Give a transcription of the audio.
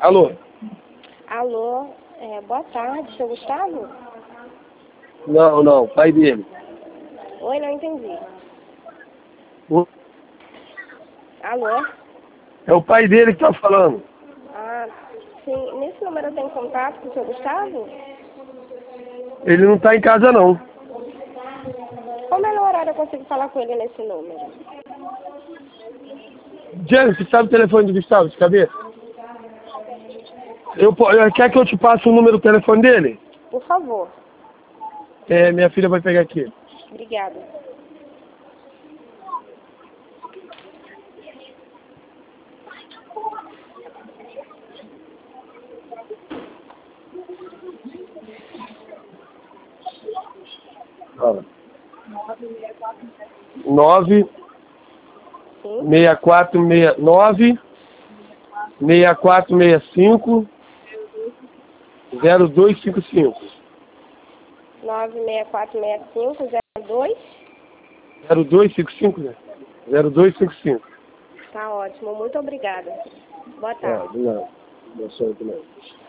Alô? Alô, boa tarde, seu Gustavo? Não, pai dele. Oi, não entendi. O- Alô? É o pai dele que tá falando. Ah, sim. Nesse número eu tenho contato com o seu Gustavo? Ele não tá em casa, não. Qual o melhor horário eu consigo falar com ele nesse número? Diego, você sabe o telefone do Gustavo de cabeça? Quer que eu te passe o número do telefone dele? Por favor. Minha filha vai pegar aqui. Obrigada. Fala. 9 Sim? 6469 6465 0255 9646502? 0255, né? 0255. Tá ótimo. Muito obrigada. Boa tarde. De nada. Boa sorte, de nada.